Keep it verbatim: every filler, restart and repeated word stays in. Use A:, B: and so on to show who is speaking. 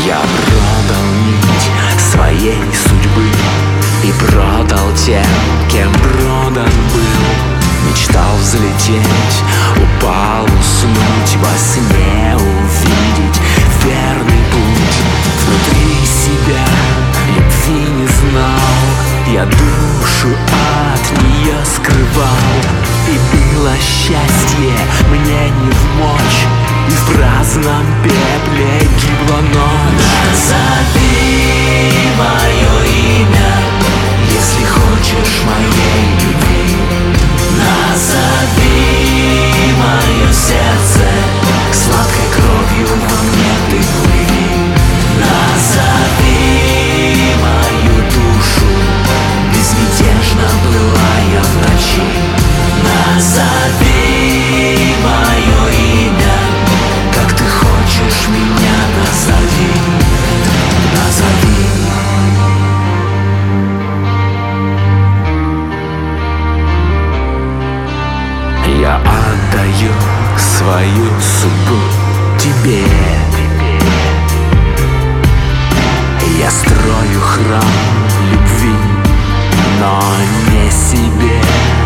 A: Я продал нить своей судьбы и продал тем, кем продан был. Мечтал взлететь, упал, уснуть, во сне увидеть верный путь. Внутри себя любви не знал, я душу от нее скрывал. И было счастье мне не в мочь, и в праздном пепле гибла ночь. Назови мое имя, если хочешь моей любви. Назови мое сердце, сладкой кровью во мне ты плыви. Назови мою душу, безмятежно плыла я в ночи. Назови мое имя, как ты хочешь меня, назови, назови. Я отдаю свою судьбу тебе. Я строю храм любви, но не себе.